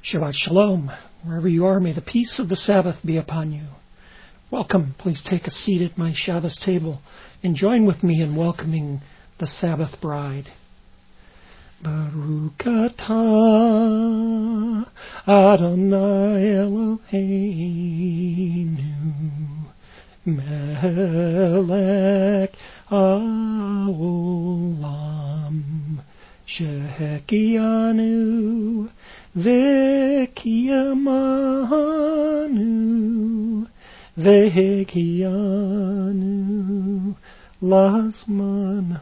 Shabbat Shalom. Wherever you are, may the peace of the Sabbath be upon you. Welcome. Please take a seat at my Shabbos table and join with me in welcoming the Sabbath bride. Baruch atah Adonai Eloheinu melech haolam shehekianu v'kiyamanu v'hekianu lazman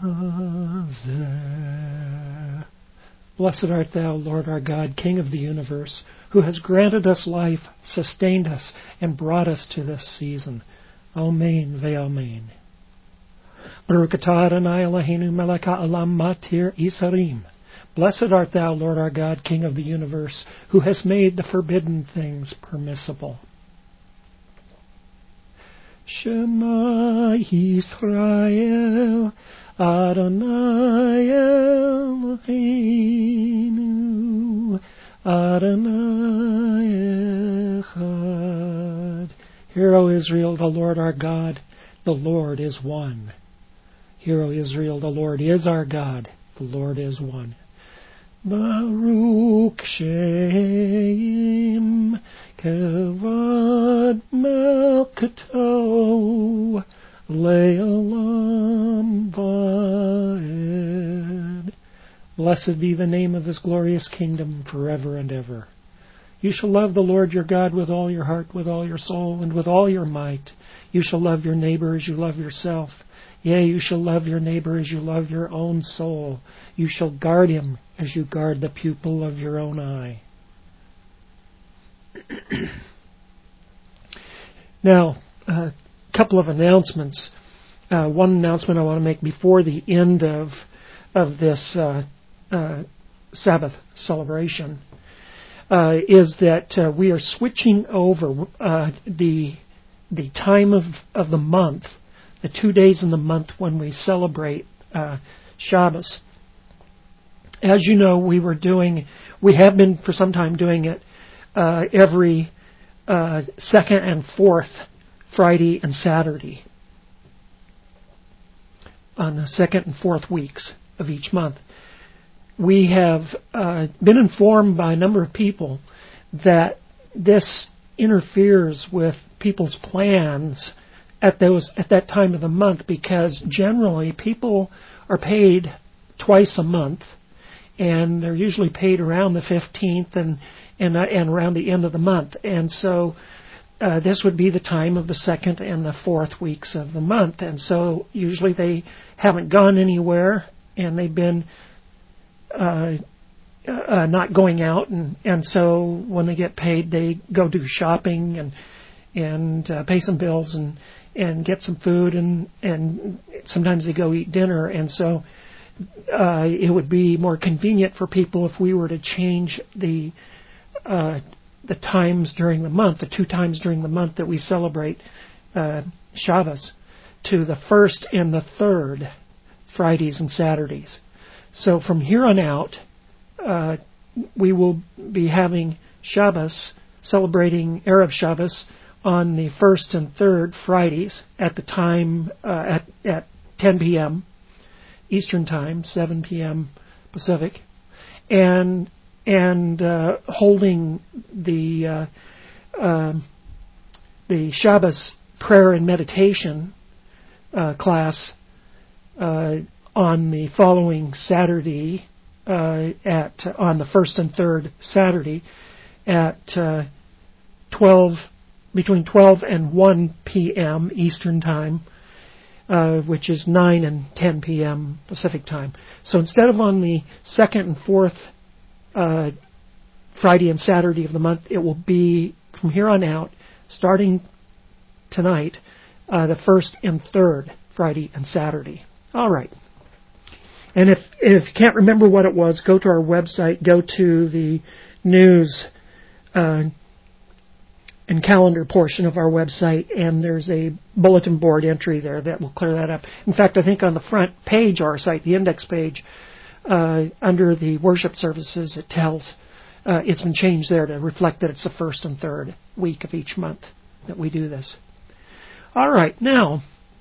hazeh. Blessed art thou, Lord our God, King of the universe, who has granted us life, sustained us, and brought us to this season. Amen ve'amen. Baruch atah Adonai Eloheinu melech ha'olam matir isarim. Blessed art thou, Lord our God, King of the universe, who has made the forbidden things permissible. Shema Yisrael, Adonai Eloheinu, Adonai Echad. Hear, O Israel, the Lord our God, the Lord is one. Hear, O Israel, the Lord is our God, the Lord is one. Baruch Shem Kavod Melkato Le'olam Va'ed. Blessed be the name of his glorious kingdom forever and ever. You shall love the Lord your God with all your heart, with all your soul, and with all your might. You shall love your neighbor as you love yourself. Yea, you shall love your neighbor as you love your own soul. You shall guard him as you guard the pupil of your own eye. Now, a couple of announcements. One announcement I want to make before the end of this Sabbath celebration is that we are switching over the time of the month, the 2 days in the month when we celebrate Shabbos. As you know, we have been for some time doing it every second and fourth Friday and Saturday on the second and fourth weeks of each month. We have been informed by a number of people that this interferes with people's plans at that time of the month, because generally people are paid twice a month, and they're usually paid around the 15th and around the end of the month. And so this would be the time of the second and the fourth weeks of the month. And so usually they haven't gone anywhere, and they've been not going out. And so when they get paid, they go do shopping and pay some bills and get some food, and sometimes they go eat dinner. And so it would be more convenient for people if we were to change the times during the month, the 2 times during the month that we celebrate Shabbos, to the first and the third Fridays and Saturdays. So from here on out, we will be having Shabbos, celebrating Erev Shabbos, on the first and third Fridays at the time at 10 p.m. Eastern Time, 7 p.m. Pacific, and holding the Shabbos prayer and meditation class on the following Saturday on the first and third Saturday at between 12 and 1 p.m. Eastern Time, which is 9 and 10 p.m. Pacific Time. So instead of on the second and fourth Friday and Saturday of the month, it will be from here on out, starting tonight, the first and third Friday and Saturday. All right. And if you can't remember what it was, go to our website, go to the news and calendar portion of our website, and there's a bulletin board entry there that will clear that up. In fact, I think on the front page of our site, the index page, under the worship services, it tells it's been changed there to reflect that it's the first and third week of each month that we do this. All right, now,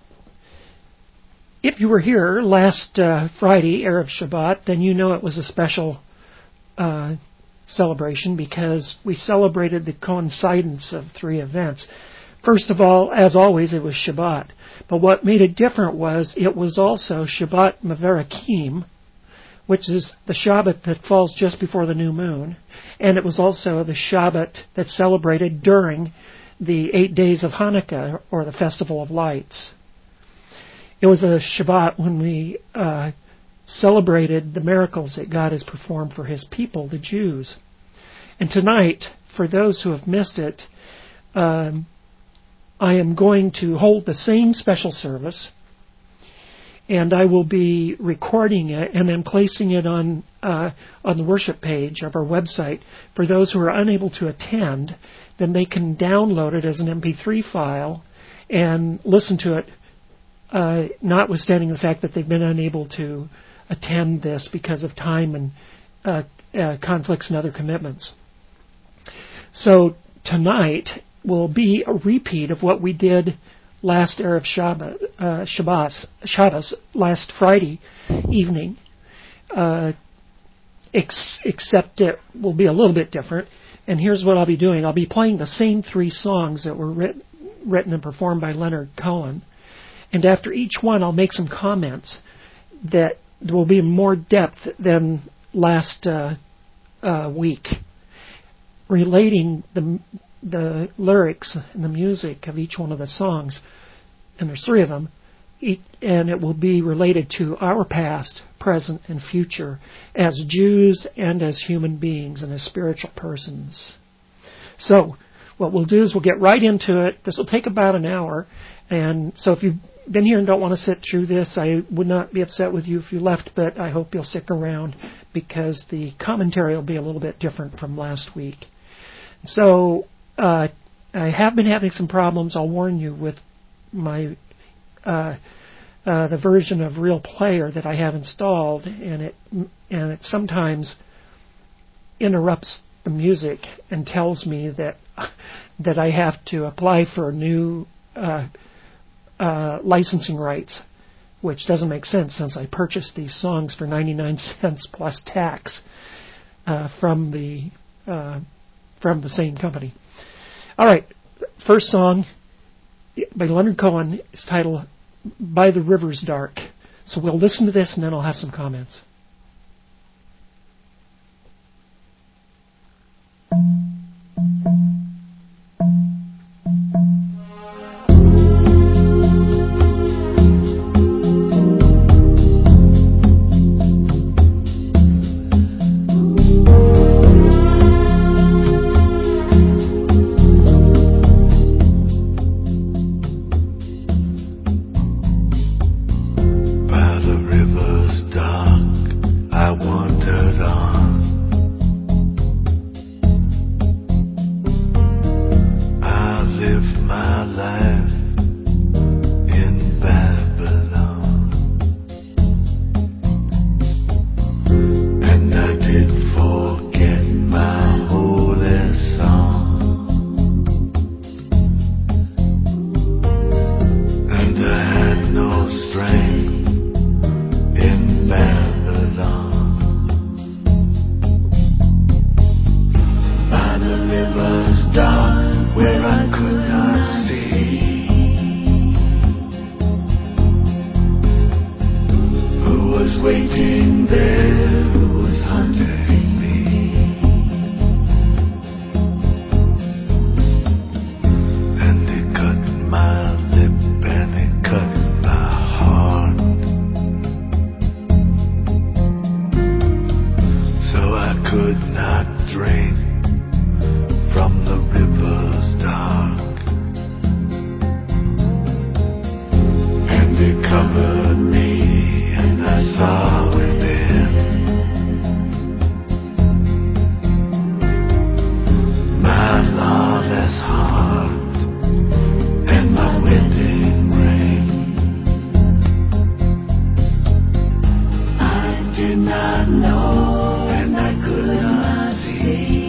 if you were here last Friday, Erev Shabbat, then you know it was a special celebration because we celebrated the coincidence of three events. First of all, as always, it was Shabbat. But what made it different was it was also Shabbat Maverakim, which is the Shabbat that falls just before the new moon. And it was also the Shabbat that's celebrated during the 8 days of Hanukkah, or the Festival of Lights. It was a Shabbat when we celebrated the miracles that God has performed for His people, the Jews. And tonight, for those who have missed it, I am going to hold the same special service, and I will be recording it and then placing it on the worship page of our website. For those who are unable to attend, then they can download it as an MP3 file and listen to it, notwithstanding the fact that they've been unable to attend this because of time and conflicts and other commitments. So tonight will be a repeat of what we did last Erev Shabbos, last Friday evening, except it will be a little bit different. And here's what I'll be doing. I'll be playing the same three songs that were written and performed by Leonard Cohen. And after each one, I'll make some comments that will be in more depth than last week, relating the lyrics and the music of each one of the songs. And there's three of them. And it will be related to our past, present, and future as Jews and as human beings and as spiritual persons. So what we'll do is we'll get right into it. This will take about an hour. And so if you've been here and don't want to sit through this, I would not be upset with you if you left, but I hope you'll stick around because the commentary will be a little bit different from last week. So I have been having some problems, I'll warn you, with my the version of Real Player that I have installed, and it sometimes interrupts the music and tells me that I have to apply for new licensing rights, which doesn't make sense since I purchased these songs for 99 cents plus tax from the same company. All right, first song by Leonard Cohen is titled By the River's Dark. So we'll listen to this and then I'll have some comments. Did not know and I could not see.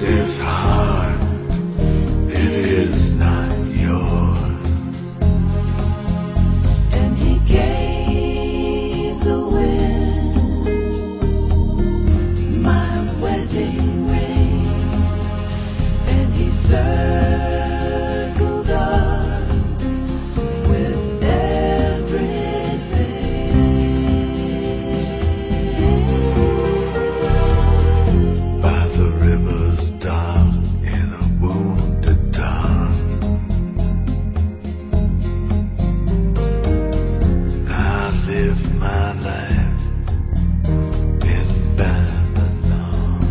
this heart, it is not yours. And he gave the wind my wedding ring, and he circled us with everything. By the river's dark in a wounded tongue, I live my life in Babylon.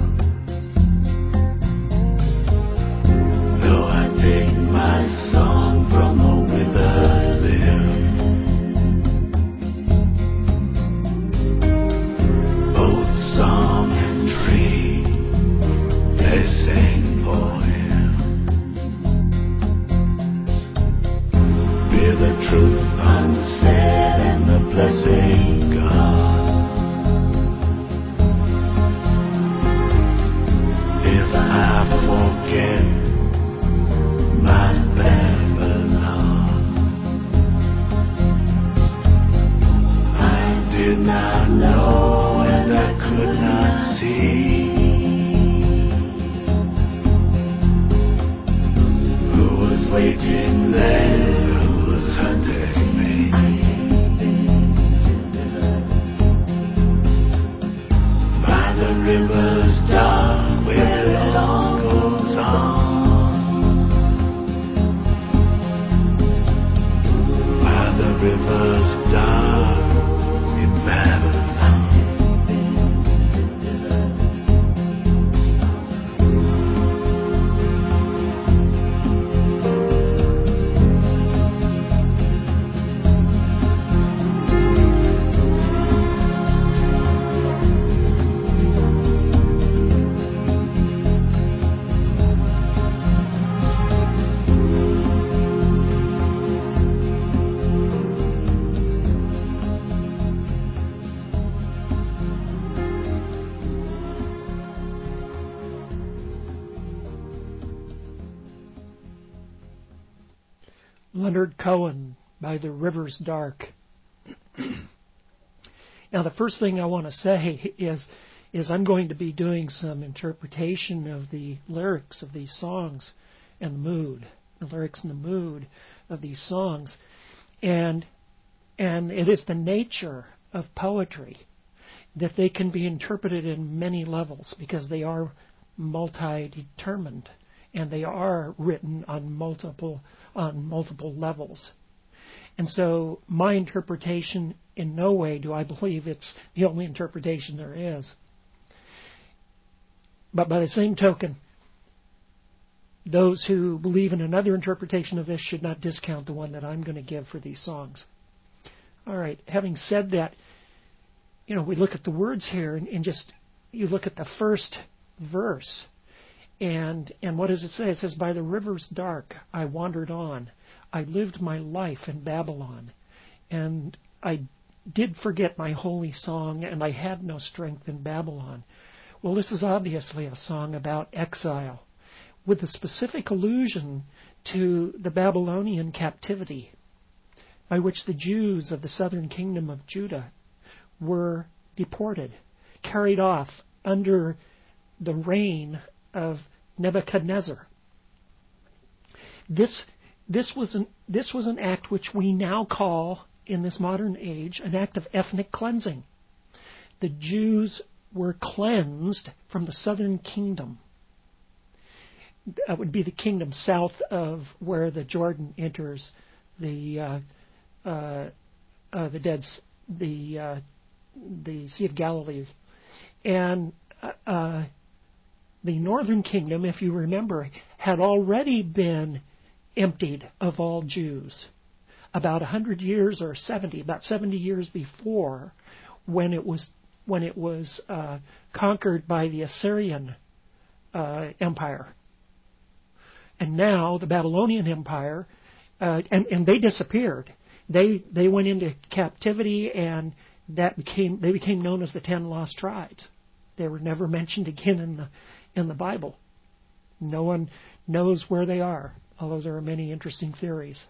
Though I take my song from a withered limb, both song and tree, they sing for him. Bear the truth unsaid and the blessing gone. If I forget my Babylon, I did not know and I could not see who was waiting there, who was hunting me. By the river's dark where it all goes on. By the river's dark in Babylon. Leonard Cohen, By the River's Dark. Now, the first thing I want to say is I'm going to be doing some interpretation of the lyrics of these songs and the mood, the lyrics and the mood of these songs. And it is the nature of poetry that they can be interpreted in many levels because they are multi-determined and they are written on multiple levels. And so my interpretation, in no way do I believe it's the only interpretation there is. But by the same token, those who believe in another interpretation of this should not discount the one that I'm going to give for these songs. All right, having said that, we look at the words here and just, you look at the first verse. And what does it say? It says, by the river's dark, I wandered on. I lived my life in Babylon. And I did forget my holy song, and I had no strength in Babylon. Well, this is obviously a song about exile, with a specific allusion to the Babylonian captivity, by which the Jews of the southern kingdom of Judah were deported, carried off under the reign of Nebuchadnezzar. This was an act which we now call, in this modern age, an act of ethnic cleansing. The Jews were cleansed from the southern kingdom. That would be the kingdom south of where the Jordan enters the Sea of Galilee, and the northern kingdom, if you remember, had already been emptied of all Jews about 100 years or 70, about 70 years before, when it was conquered by the Assyrian Empire. And now the Babylonian Empire, and they disappeared. They went into captivity, and they became known as the 10 Lost Tribes. They were never mentioned again in the Bible. No one knows where they are, although there are many interesting theories.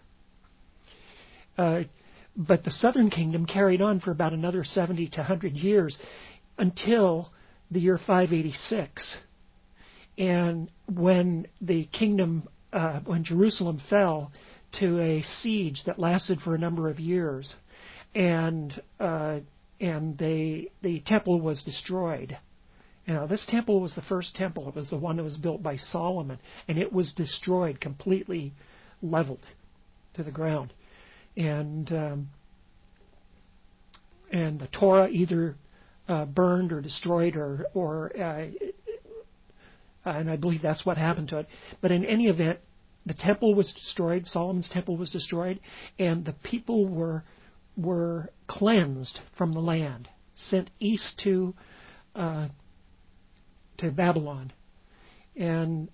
But the southern kingdom carried on for about another 70 to 100 years until the year 586. And when the kingdom, when Jerusalem fell to a siege that lasted for a number of years, and the temple was destroyed. This temple was the first temple. It was the one that was built by Solomon, and it was destroyed, completely leveled to the ground. And the Torah either burned or destroyed, or and I believe that's what happened to it. But in any event, the temple was destroyed. Solomon's temple was destroyed, and the people were cleansed from the land, sent east to Babylon, and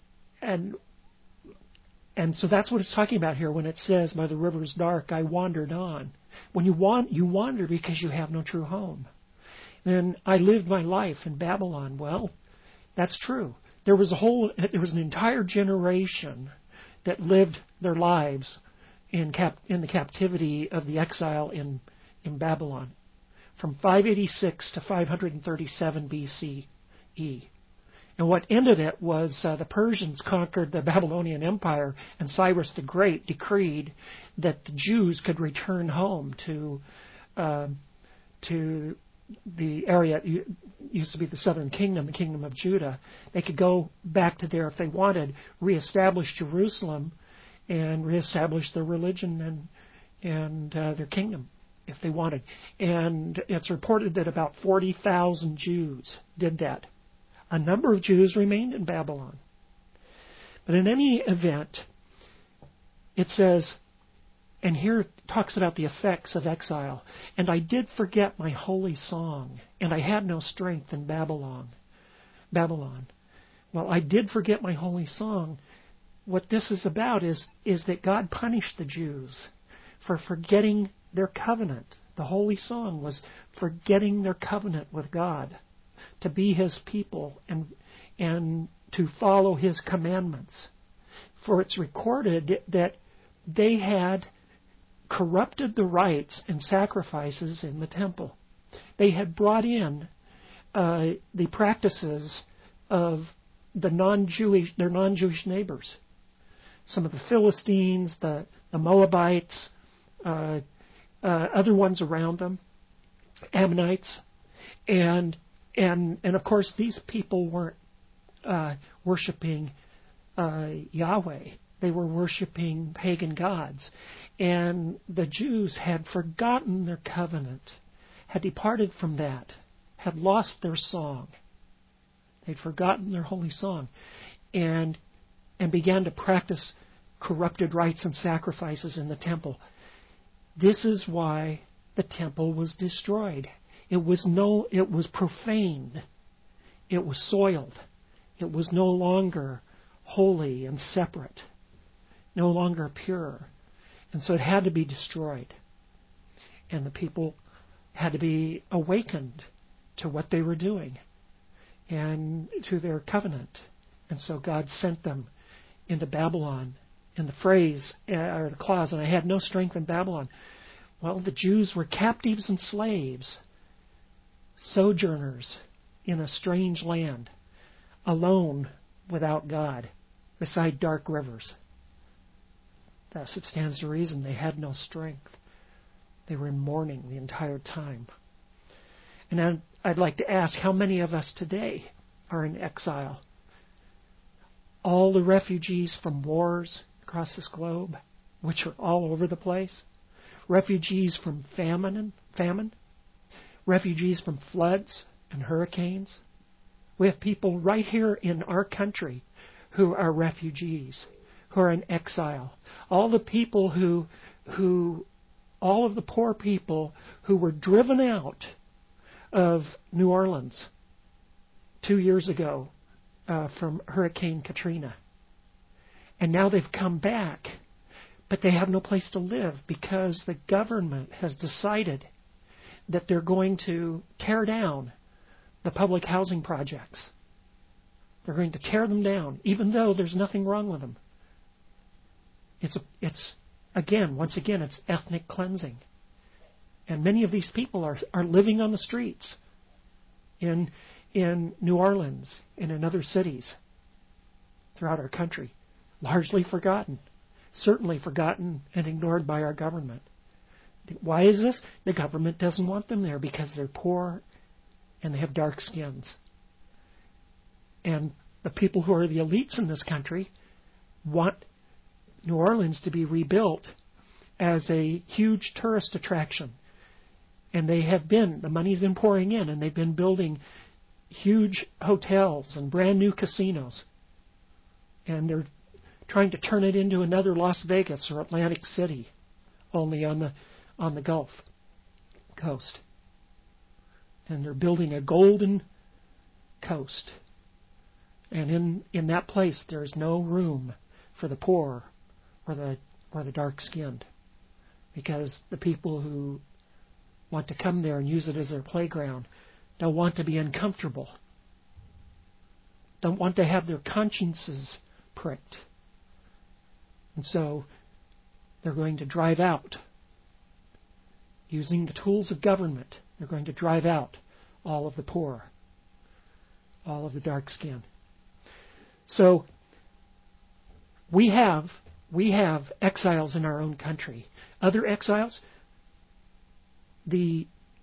so that's what it's talking about here when it says, "By the river's dark, I wandered on." When you wander because you have no true home. And I lived my life in Babylon. Well, that's true. There was an entire generation that lived their lives in the captivity of the exile in Babylon, from 586 to 537 BCE. And what ended it was the Persians conquered the Babylonian Empire, and Cyrus the Great decreed that the Jews could return home to the area. It used to be the southern kingdom, the kingdom of Judah. They could go back to there if they wanted, reestablish Jerusalem, and reestablish their religion and their kingdom if they wanted. And it's reported that about 40,000 Jews did that. A number of Jews remained in Babylon. But in any event, it says, and here it talks about the effects of exile. "And I did forget my holy song, and I had no strength in Babylon. Well, I did forget my holy song. What this is about is that God punished the Jews for forgetting their covenant. The holy song was forgetting their covenant with God, to be His people and to follow His commandments. For it's recorded that they had corrupted the rites and sacrifices in the temple. They had brought in the practices of their non-Jewish neighbors. Some of the Philistines, the Moabites, other ones around them, Ammonites, and of course these people weren't worshiping Yahweh. They were worshiping pagan gods. And the Jews had forgotten their covenant, had departed from that, had lost their song. They'd forgotten their holy song and began to practice corrupted rites and sacrifices in the temple. This is why the temple was destroyed. It was profaned. It was soiled. It was no longer holy and separate, no longer pure. And so it had to be destroyed. And the people had to be awakened to what they were doing and to their covenant. And so God sent them into Babylon. And the phrase, or the clause, "and I had no strength in Babylon." Well, the Jews were captives and slaves, sojourners in a strange land, alone without God, beside dark rivers. Thus it stands to reason they had no strength. They were in mourning the entire time. And I'd like to ask, how many of us today are in exile? All the refugees from wars across this globe, which are all over the place. Refugees from famine, refugees from floods and hurricanes. We have people right here in our country who are refugees, who are in exile. All the people all of the poor people who were driven out of New Orleans 2 years ago from Hurricane Katrina. And now they've come back, but they have no place to live because the government has decided that they're going to tear down the public housing projects. They're going to tear them down, even though there's nothing wrong with them. Once again, it's ethnic cleansing. And many of these people are living on the streets in New Orleans and in other cities throughout our country, largely forgotten, certainly forgotten and ignored by our government. Why is this? The government doesn't want them there because they're poor and they have dark skins. And the people who are the elites in this country want New Orleans to be rebuilt as a huge tourist attraction. And they have been. The money's been pouring in, and they've been building huge hotels and brand new casinos. And they're trying to turn it into another Las Vegas or Atlantic City, only on the Gulf Coast. And they're building a golden coast. And in that place, there's no room for the poor or the dark-skinned, because the people who want to come there and use it as their playground don't want to be uncomfortable, don't want to have their consciences pricked. And so they're going to drive out, using the tools of government, they're going to drive out all of the poor, all of the dark-skinned. So we have exiles in our own country. Other exiles, the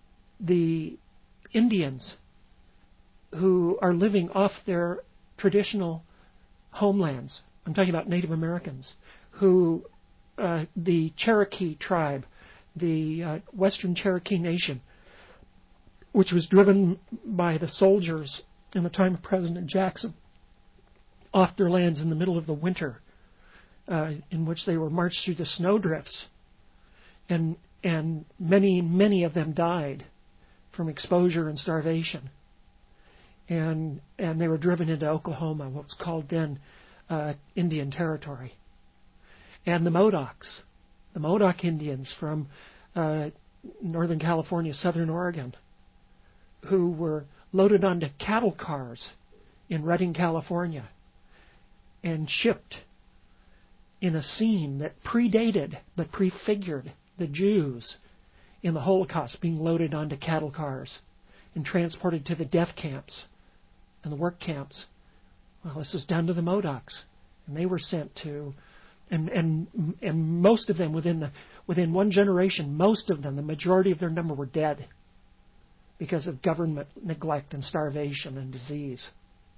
Indians who are living off their traditional homelands. I'm talking about Native Americans, who the Cherokee tribe, the Western Cherokee Nation, which was driven by the soldiers in the time of President Jackson, off their lands in the middle of the winter, in which they were marched through the snowdrifts, and many of them died from exposure and starvation, and they were driven into Oklahoma, what was called then Indian Territory. And the Modoc Indians from Northern California, Southern Oregon, who were loaded onto cattle cars in Redding, California, and shipped in a scene that predated but prefigured the Jews in the Holocaust being loaded onto cattle cars and transported to the death camps and the work camps. Well, this was done to the Modocs, and they were sent to, and most of them within one generation, most of them, the majority of their number, were dead because of government neglect and starvation and disease.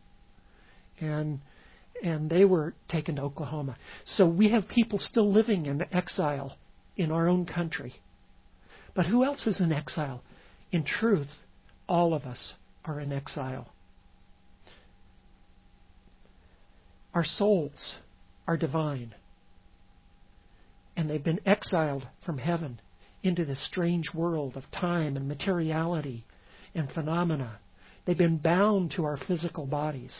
And they were taken to Oklahoma. So we have people still living in exile in our own country. But who else is in exile? In truth, all of us are in exile. Our souls are divine. And they've been exiled from heaven into this strange world of time and materiality and phenomena. They've been bound to our physical bodies.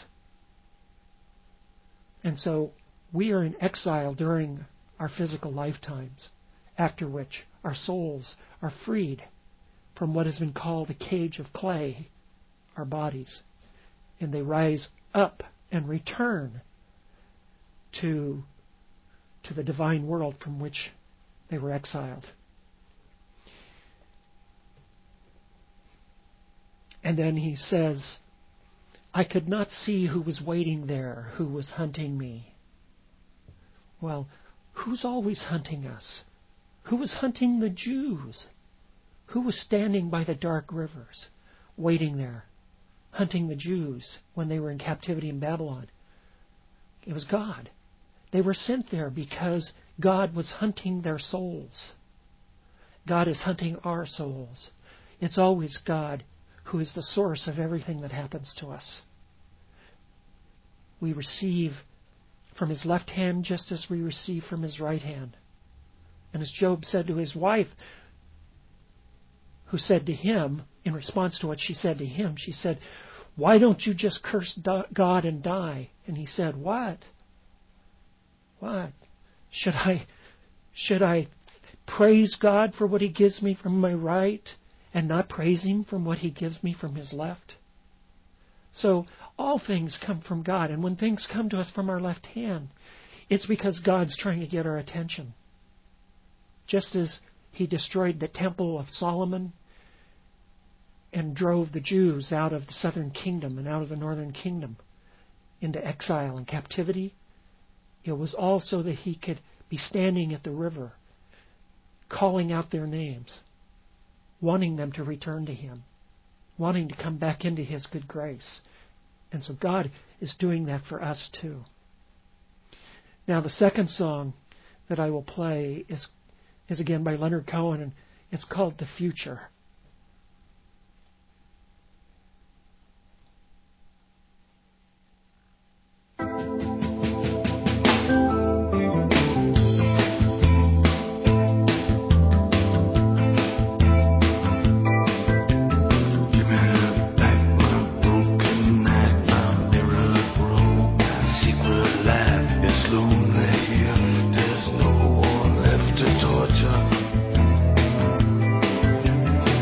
And so we are in exile during our physical lifetimes, after which our souls are freed from what has been called a cage of clay, our bodies, and they rise up and return to the divine world from which they were exiled. And then he says, I could not see who was waiting there, who was hunting me. Well, who's always hunting us? Who was hunting the Jews? Who was standing by the dark rivers, waiting there, hunting the Jews when they were in captivity in Babylon? It was God. They were sent there because God was hunting their souls. God is hunting our souls. It's always God who is the source of everything that happens to us. We receive from His left hand just as we receive from His right hand. And as Job said to his wife, who said to him, in response to what she said to him, she said, why don't you just curse God and die? And he said, what? What? Should I praise God for what He gives me from my right and not praise Him from what He gives me from His left? So All things come from God. And when things come to us from our left hand, it's because God's trying to get our attention. Just as He destroyed the temple of Solomon and drove the Jews out of the southern kingdom and out of the northern kingdom into exile and captivity, it was all so that He could be standing at the river, calling out their names, wanting them to return to Him, wanting to come back into His good grace. And so God is doing that for us too. Now the second song that I will play is again by Leonard Cohen, and it's called The Future. There's no one left to torture.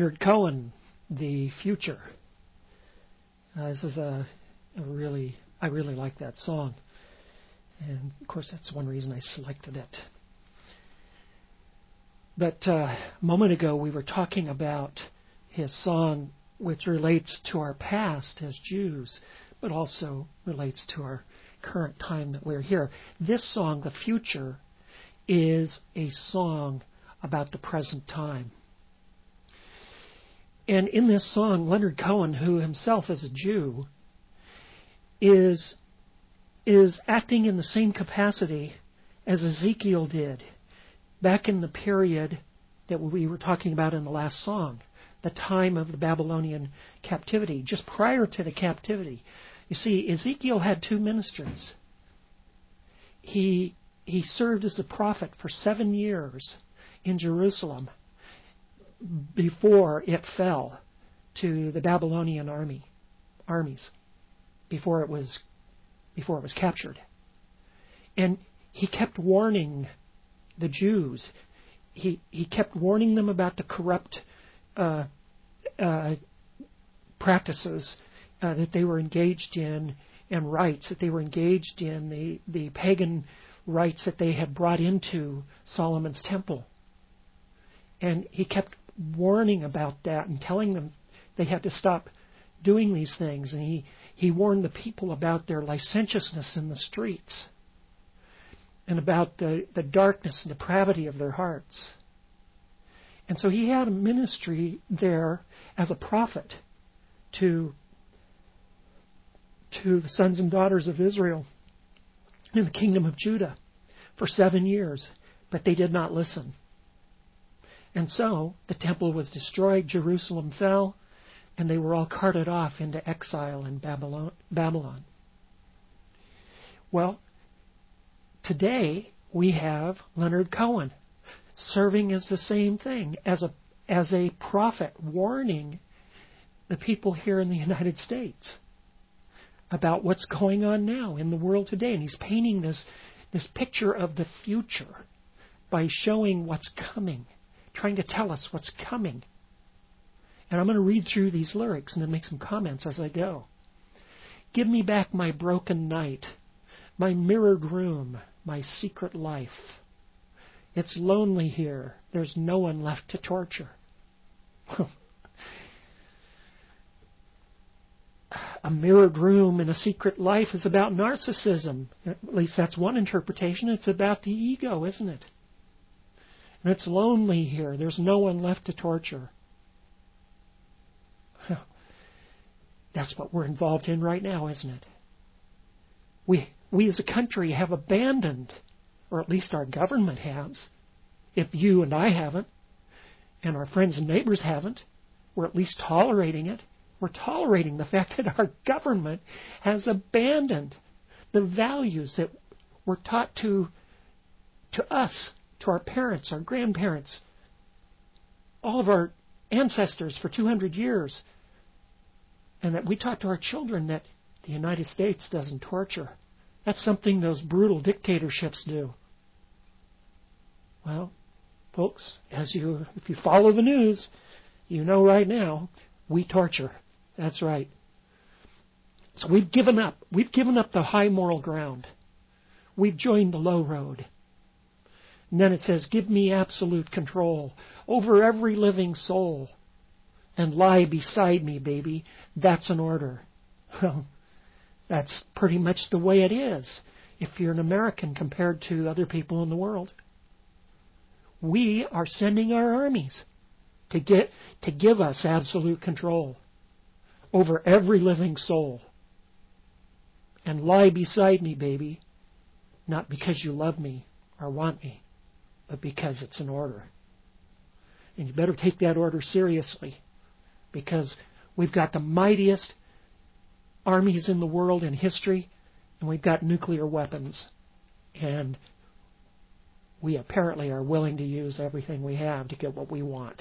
Leonard Cohen, The Future. This is I really like that song. And, of course, that's one reason I selected it. But a moment ago, we were talking about his song, which relates to our past as Jews, but also relates to our current time that we're here. This song, The Future, is a song about the present time. And in this song, Leonard Cohen, who himself is a Jew, is acting in the same capacity as Ezekiel did back in the period that we were talking about in the last song, the time of the Babylonian captivity, just prior to the captivity. You see, Ezekiel had two ministries. He served as a prophet for 7 years in Jerusalem before it fell to the Babylonian armies, before it was captured. And he kept warning the Jews. He kept warning them about the corrupt practices that they were engaged in, and rites that they were engaged in, the pagan rites that they had brought into Solomon's temple. And he kept warning about that and telling them they had to stop doing these things. And he warned the people about their licentiousness in the streets and about the darkness and depravity of their hearts. And so he had a ministry there as a prophet to the sons and daughters of Israel in the kingdom of Judah for 7 years, but they did not listen. And so the temple was destroyed, Jerusalem fell, and they were all carted off into exile in Babylon. Well, today we have Leonard Cohen serving as the same thing, as a prophet, warning the people here in the United States about what's going on now in the world today. And he's painting this picture of the future by showing what's coming, trying to tell us what's coming. And I'm going to read through these lyrics and then make some comments as I go. Give me back my broken night, my mirrored room, my secret life. It's lonely here. There's no one left to torture. A mirrored room and a secret life is about narcissism. At least that's one interpretation. It's about the ego, isn't it? And it's lonely here. There's no one left to torture. That's what we're involved in right now, isn't it? We as a country have abandoned, or at least our government has, if you and I haven't, and our friends and neighbors haven't, we're at least tolerating it. We're tolerating the fact that our government has abandoned the values that were taught to us, to our parents, our grandparents, all of our ancestors for 200 years, and that we taught to our children that the United States doesn't torture. That's something those brutal dictatorships do. Well, folks, if you follow the news, you know right now, we torture. That's right. So we've given up. We've given up the high moral ground. We've joined the low road. And then it says, give me absolute control over every living soul and lie beside me, baby. That's an order. Well, that's pretty much the way it is if you're an American compared to other people in the world. We are sending our armies to give us absolute control over every living soul. And lie beside me, baby, not because you love me or want me, but because it's an order. And you better take that order seriously, because we've got the mightiest armies in the world in history, and we've got nuclear weapons. And we apparently are willing to use everything we have to get what we want.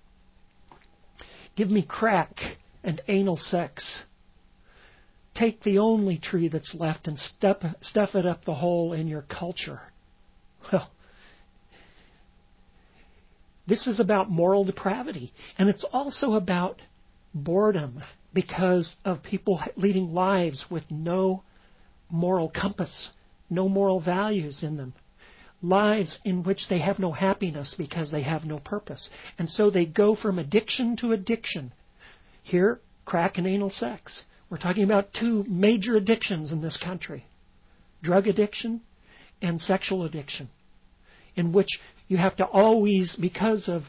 Give me crack and anal sex. Take the only tree that's left and stuff it up the hole in your culture. Well, This is about moral depravity. And it's also about boredom because of people leading lives with no moral compass, no moral values in them. Lives in which they have no happiness because they have no purpose. And so they go from addiction to addiction. Here, crack and anal sex. We're talking about two major addictions in this country. Drug addiction and sexual addiction. In which you have to always, because of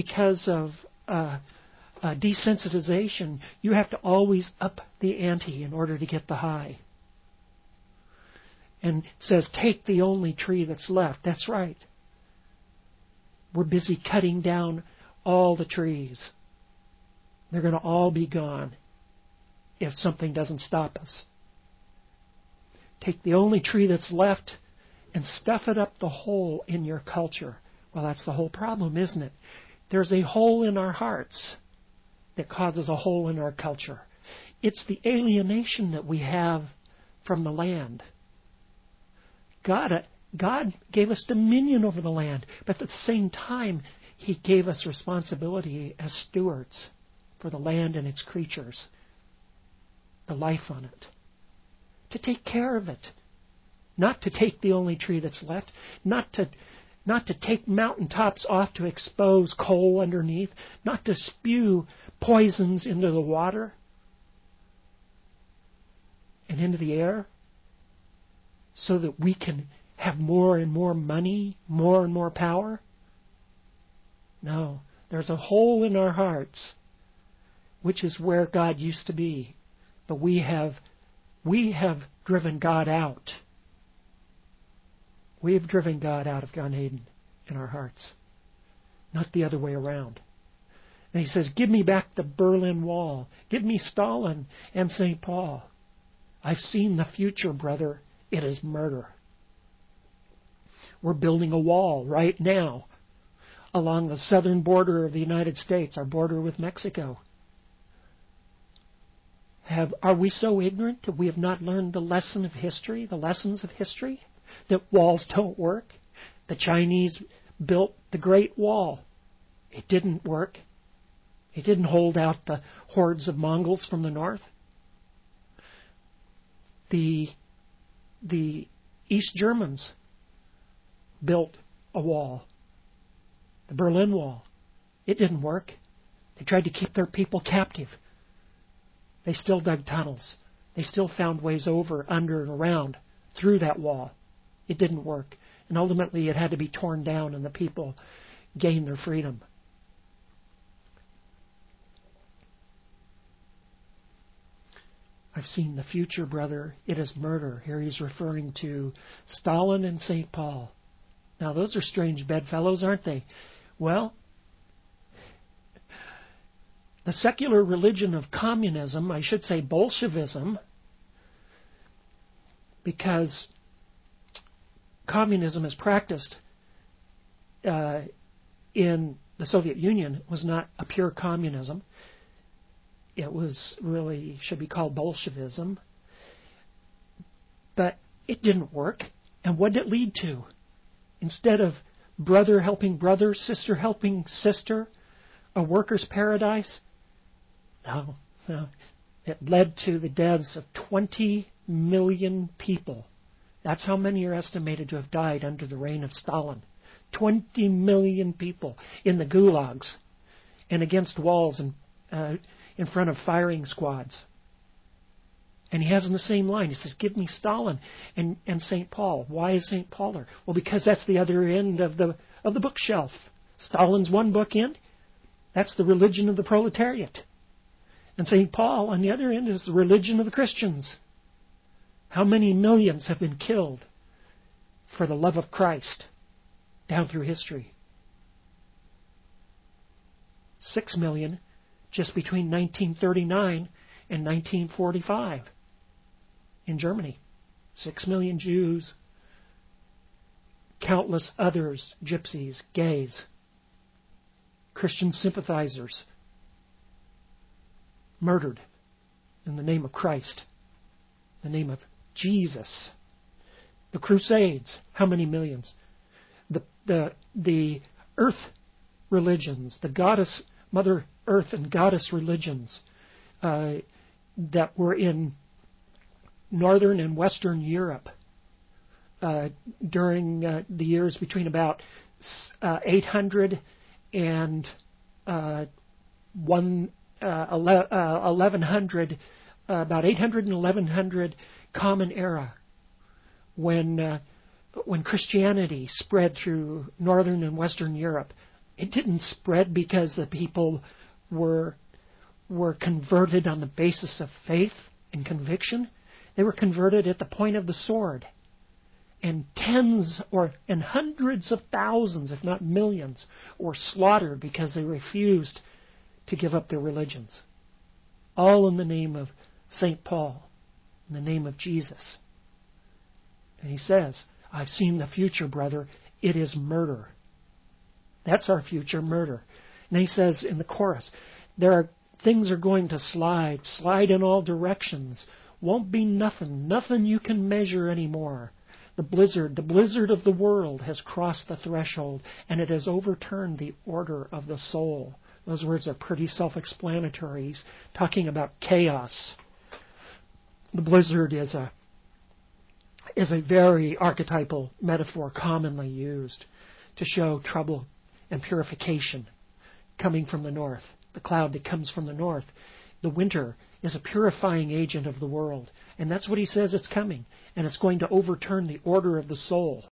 desensitization, you have to always up the ante in order to get the high. And it says, take the only tree that's left. That's right. We're busy cutting down all the trees. They're going to all be gone if something doesn't stop us. Take the only tree that's left and stuff it up the hole in your culture. Well, that's the whole problem, isn't it? There's a hole in our hearts that causes a hole in our culture. It's the alienation that we have from the land. God gave us dominion over the land, but at the same time, He gave us responsibility as stewards for the land and its creatures, the life on it, to take care of it, not to take the only tree that's left, not to take mountaintops off to expose coal underneath, not to spew poisons into the water and into the air, so that we can have more and more money, more and more power? No, there's a hole in our hearts, which is where God used to be. But we have driven God out. We have driven God out of Gan Eden in our hearts, not the other way around. And He says, give me back the Berlin Wall. Give me Stalin and St. Paul. I've seen the future, brother. It is murder. We're building a wall right now along the southern border of the United States, our border with Mexico. Are we so ignorant that we have not learned the lesson of history, the lessons of history, that walls don't work? The Chinese built the Great Wall. It didn't work. It didn't hold out the hordes of Mongols from the north. The East Germans built a wall, the Berlin Wall. It didn't work. They tried to keep their people captive. They still dug tunnels. They still found ways over, under, and around through that wall. It didn't work. And ultimately it had to be torn down and the people gained their freedom. I've seen the future, brother. It is murder. Here he's referring to Stalin and St. Paul. Now, those are strange bedfellows, aren't they? Well, the secular religion of communism, I should say Bolshevism, because communism as practiced in the Soviet Union was not a pure communism. It was really, should be called Bolshevism. But it didn't work. And what did it lead to? Instead of brother helping brother, sister helping sister, a worker's paradise, no. It led to the deaths of 20 million people. That's how many are estimated to have died under the reign of Stalin. 20 million people in the gulags and against walls and in front of firing squads. And he has in the same line, he says, give me Stalin and St. Paul. Why is St. Paul there? Well, because that's the other end of the bookshelf. Stalin's one book end. That's the religion of the proletariat. And St. Paul on the other end is the religion of the Christians. How many millions have been killed for the love of Christ down through history? 6 million just between 1939 and 1945 in Germany. 6 million Jews, countless others, gypsies, gays, Christian sympathizers, murdered in the name of Christ, the name of Jesus. The Crusades, how many millions? The earth religions, the goddess, Mother Earth and goddess religions that were in Northern and Western Europe during the years between about 800 and 1100, about 800 and 1100 Common Era, when Christianity spread through Northern and Western Europe. It didn't spread because the people were converted on the basis of faith and conviction. They were converted at the point of the sword. And and hundreds of thousands, if not millions, were slaughtered because they refused to give up their religions. All in the name of St. Paul, in the name of Jesus. And he says, I've seen the future, brother. It is murder. That's our future, murder. And he says in the chorus, things are going to slide in all directions. Won't be nothing you can measure anymore. The blizzard of the world has crossed the threshold, and it has overturned the order of the soul. Those words are pretty self-explanatory. He's talking about chaos. The blizzard is a very archetypal metaphor commonly used to show trouble and purification coming from the north. The cloud that comes from the north. The winter is a purifying agent of the world. And that's what he says it's coming. And it's going to overturn the order of the soul.